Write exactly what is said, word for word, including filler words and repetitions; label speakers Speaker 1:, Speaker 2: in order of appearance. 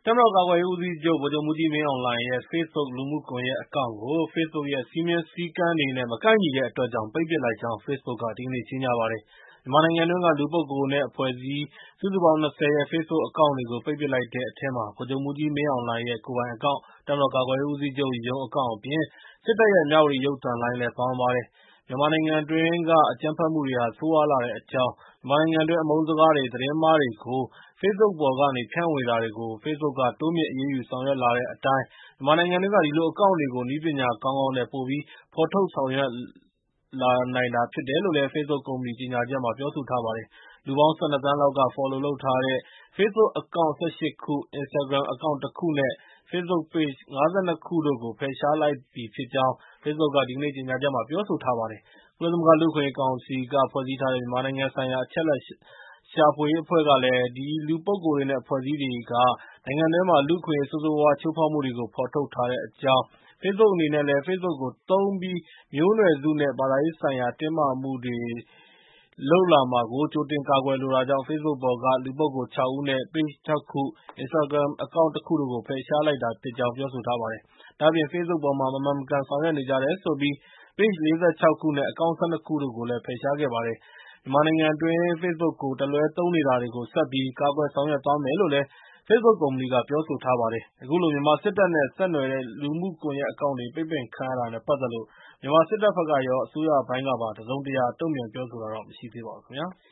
Speaker 1: တပ်မတော်ကာကွယ်ရေးဦးစီးချုပ် ဗိုလ်ချုပ်မှူးကြီးမင်းအောင်လှိုင်ရဲ့ Facebook လူမှုကွန်ရက်အကောင့်ကို Facebook ရဲ့ စည်းမျဉ်းစည်းကမ်းတွေနဲ့ မကိုက်ညီတဲ့အတွက်ကြောင့် ပိတ်ပစ်လိုက်ကြောင်း Facebook က ဒီကနေ့ ကြေညာပါတယ်။ မြန်မာနိုင်ငံတွင်းက လူပုဂ္ဂိုလ်နဲ့ အဖွဲ့အစည်း စုစုပေါင်း ၂၀ ရဲ့ Facebook အကောင့်တွေကို ပိတ်ပစ်လိုက်တဲ့အထဲမှာ ဗိုလ်ချုပ်မှူးကြီးမင်းအောင်လှိုင်ရဲ့ ကိုယ်ပိုင်အကောင့်၊ တပ်မတော်ကာကွယ်ရေးဦးစီးချုပ်ရုံးအကောင့်အပြင် စစ်တပ်ရဲ့ မြဝတီရုပ်သံလိုင်းလည်း ပါဝင်ပါတယ်။ မြန်မာနိုင်ငံတွင်းက အကြမ်းဖက်မှုတွေဟာ ဆိုးရွားလာတဲ့အကြောင်း၊ မြန်မာနိုင်ငံတွင်း အမုန်းစကားတွေ၊ သတင်းမှားတွေကို Facebook ပေါ်ကနေ ဖြန့်ဝေတာတွေကို Facebook က တိုးမြှင့်အရေးယူဆောင်ရွက်လာတဲ့အတိုင်း မြန်မာနိုင်ငံတွင်းက ဒီလိုအကောင့်တွေကို နည်းပညာကောင်းကောင်းနဲ့ ပိုပြီး ဖော်ထုတ်ဆောင်ရွက်လာနိုင်တာဖြစ်တယ်လို့ Facebook ကုမ္ပဏီ ကြေညာချက်မှာ ပြောဆိုထားပါတယ်။ လူပေါင်း ၁၂ သန်းလောက်က Follow လုပ်ထားတဲ့ Facebook အကောင့် ၁၈ ခု၊ Instagram အကောင့် ၁ ခုနဲ့ Facebook Page ၅၂ ခုတို့ကို ဖယ်ရှားလိုက်ပြီဖြစ်ကြောင်း Facebook က ဒီကနေ့ ကြေညာချက်မှာ ပြောဆိုထားပါတယ်။ ကုလသမဂ္ဂလူ့အခွင့်အရေးကောင်စီက ဖွဲ့စည်းထားတဲ့ မြန်မာနိုင်ငံဆိုင်ရာ အချက်အလက်ရှာဖွေရေးအဖွဲ့ကလည်း ဒီလူပုဂ္ဂိုလ်တွေနဲ့ အဖွဲ့အစည်းတွေက နိုင်ငံတွင်းမှာ လူ့အခွင့်အရေး ဆိုးဆိုးရွားရွား ချိုးဖောက်မှုတွေကို ဖော်ထုတ်ထားတဲ့အကြောင်း၊ Facebook အနေနဲ့လည်း Facebook ကိုသုံးပြီး မျိုးနွယ်စုနဲ့ ဘာသာရေးဆိုင်ရာ တင်းမာမှုတွေ လုပ်လာမှာကို ကြိုတင်ကာကွယ်လိုတာကြောင့် Facebook ပေါ်က လူပုဂ္ဂိုလ် ၆ ဦးနဲ့ Page ၆ ခု၊ Instagram အကောင့် ၁ ခုတို့ကို ဖယ်ရှားလိုက်တာဖြစ်ကြောင်း ပြောဆိုထားပါတယ်။ ဒါ့အပြင် Facebook ပေါ်မှာ မမှန်မကန် ဆောင်ရွက်နေကြတယ်ဆိုပြီး Page ၄၆ ခုနဲ့ အကောင့် ၁၂ ခုတို့ကိုလည်း ဖယ်ရှားခဲ့ပါတယ်။ မြန်မာနိုင်ငံတွင်း Facebook ကို တလွဲသုံးနေတာတွေကို ဆက်ပြီး ကာကွယ်ဆောင်ရွက်သွားမယ်လို့လည်း Facebook ကုမ္ပဏီက ပြောဆိုထားပါတယ်။ အခုလို မြန်မာစစ်တပ်နဲ့ ဆက်နွယ်တဲ့ လူမှုကွန်ရက်အကောင့်တွေ ပိတ်ပင်ခံရတာနဲ့ ပတ်သက်လို့ မြန်မာစစ်တပ်ဘက်ကရော အစိုးရပိုင်းကပါ တစုံတရာ တုံ့ပြန်ပြောဆိုတာတော့ မရှိသေးပါဘူးခင်ဗျာ။